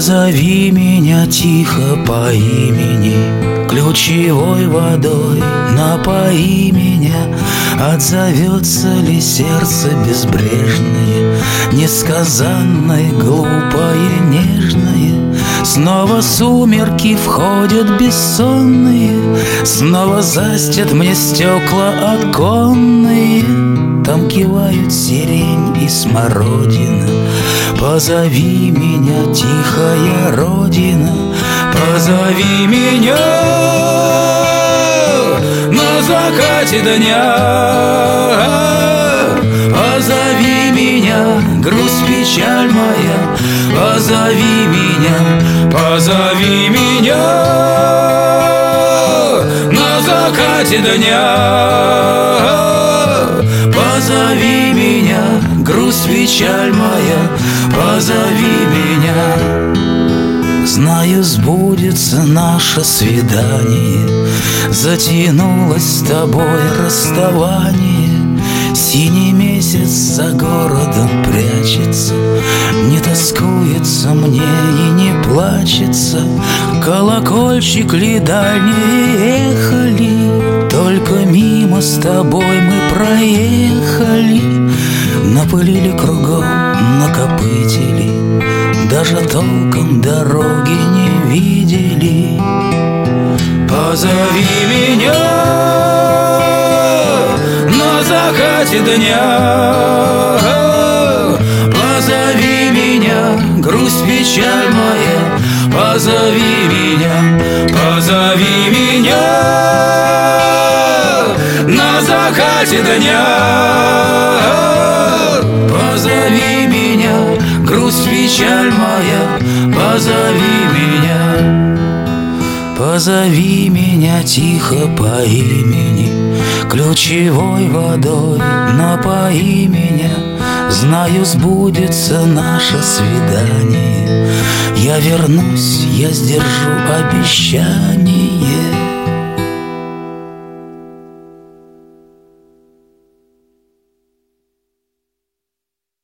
Позови меня тихо по имени, ключевой водой напои меня. Отзовется ли сердце безбрежное, несказанное, глупое, нежное? Снова сумерки входят бессонные, снова застят мне стекла оконные. Там кивают сирень и смородина. Позови меня, тихая родина, позови меня на закате дня. Позови меня, грусть, печаль моя, позови меня, позови меня на закате дня. Позови меня, грусть, печаль моя, позови меня. Знаю, сбудется наше свидание, затянулось с тобой расставание. Синий месяц за городом прячется, не тоскуется мне и не плачется. Колокольчик ли дальние ехали, только мимо с тобой мы проехали. Напылили кругом, накопытили, даже толком дороги не видели. Позови меня на закате дня, позови меня, грусть, печаль моя, позови меня, позови меня на закате дня. Позови меня, грусть, печаль моя, позови меня. Позови меня тихо по имени, ключевой водой напои меня. Знаю, сбудется наше свидание, я вернусь, я сдержу обещание.